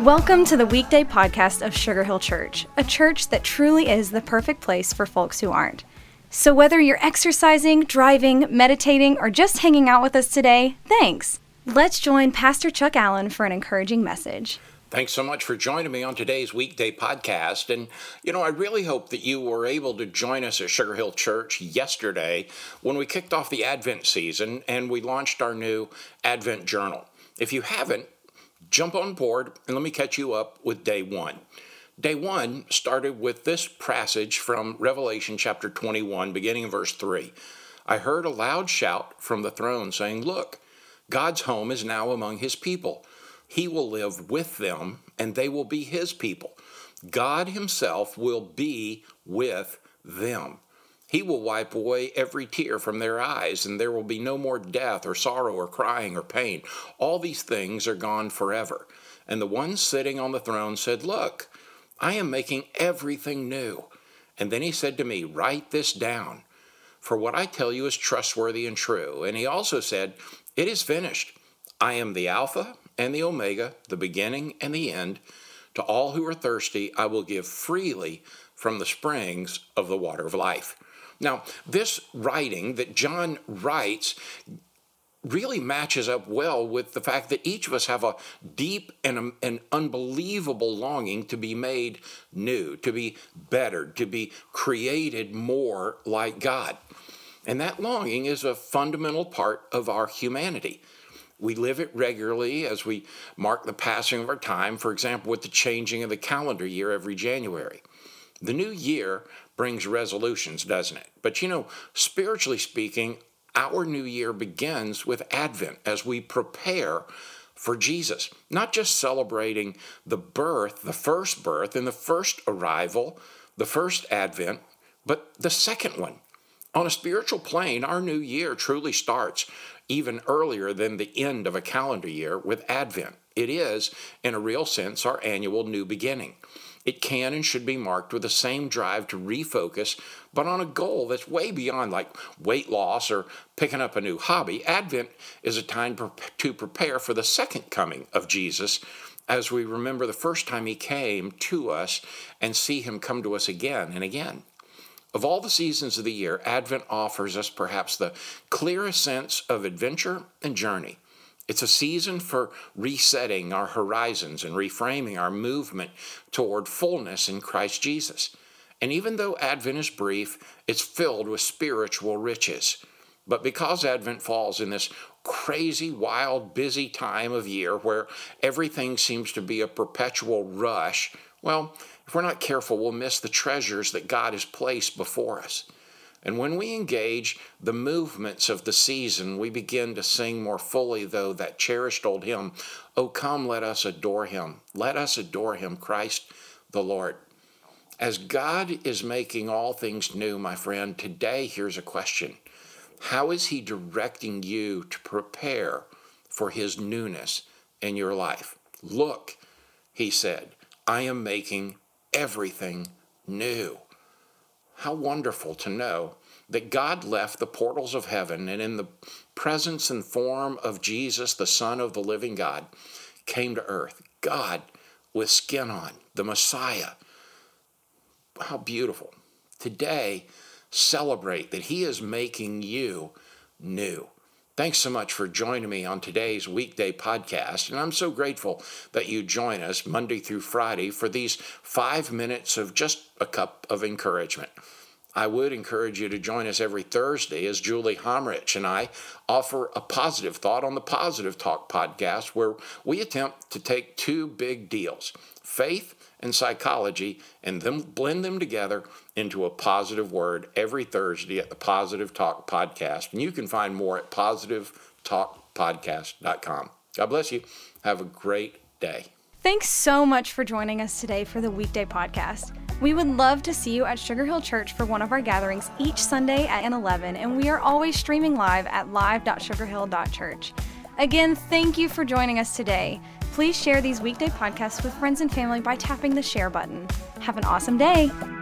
Welcome to the weekday podcast of Sugar Hill Church, a church that truly is the perfect place for folks who aren't. So whether you're exercising, driving, meditating, or just hanging out with us today, thanks. Let's join Pastor Chuck Allen for an encouraging message. Thanks so much for joining me on today's weekday podcast. And, I really hope that you were able to join us at Sugar Hill Church yesterday when we kicked off the Advent season and we launched our new Advent journal. If you haven't, jump on board and let me catch you up with day one. Day one started with this passage from Revelation chapter 21, beginning in verse 3. I heard a loud shout from the throne saying, "Look, God's home is now among his people. He will live with them, and they will be his people. God himself will be with them. He will wipe away every tear from their eyes, and there will be no more death or sorrow or crying or pain. All these things are gone forever." And the one sitting on the throne said, "Look, I am making everything new." And then he said to me, "Write this down, for what I tell you is trustworthy and true." And he also said, "It is finished. I am the Alpha and the Omega, the beginning and the end. To all who are thirsty, I will give freely from the springs of the water of life." Now, this writing that John writes really matches up well with the fact that each of us have a deep and an unbelievable longing to be made new, to be bettered, to be created more like God. And that longing is a fundamental part of our humanity. We live it regularly as we mark the passing of our time, for example, with the changing of the calendar year every January. The new year brings resolutions, doesn't it? But spiritually speaking, our new year begins with Advent as we prepare for Jesus, not just celebrating the birth, the first birth and the first arrival, the first Advent, but the second one. On a spiritual plane, our new year truly starts even earlier than the end of a calendar year with Advent. It is, in a real sense, our annual new beginning. It can and should be marked with the same drive to refocus, but on a goal that's way beyond like weight loss or picking up a new hobby. Advent is a time to prepare for the second coming of Jesus as we remember the first time he came to us and see him come to us again and again. Of all the seasons of the year, Advent offers us perhaps the clearest sense of adventure and journey. It's a season for resetting our horizons and reframing our movement toward fullness in Christ Jesus. And even though Advent is brief, it's filled with spiritual riches. But because Advent falls in this crazy, wild, busy time of year where everything seems to be a perpetual rush, well, if we're not careful, we'll miss the treasures that God has placed before us. And when we engage the movements of the season, we begin to sing more fully, though, that cherished old hymn, "Oh, come, let us adore him. Let us adore him, Christ the Lord." As God is making all things new, my friend, today here's a question. How is he directing you to prepare for his newness in your life? "Look," he said, "I am making everything new." How wonderful to know that God left the portals of heaven and in the presence and form of Jesus, the Son of the living God, came to earth. God with skin on, the Messiah. How beautiful. Today, celebrate that he is making you new. Thanks so much for joining me on today's weekday podcast, and I'm so grateful that you join us Monday through Friday for these 5 minutes of just a cup of encouragement. I would encourage you to join us every Thursday as Julie Homrich and I offer a positive thought on the Positive Talk podcast, where we attempt to take two big deals, faith and psychology, and then blend them together into a positive word every Thursday at the Positive Talk podcast. And you can find more at positivetalkpodcast.com. God bless you. Have a great day. Thanks so much for joining us today for the weekday podcast. We would love to see you at Sugar Hill Church for one of our gatherings each Sunday at 11, and we are always streaming live at live.sugarhill.church. Again, thank you for joining us today. Please share these weekday podcasts with friends and family by tapping the share button. Have an awesome day.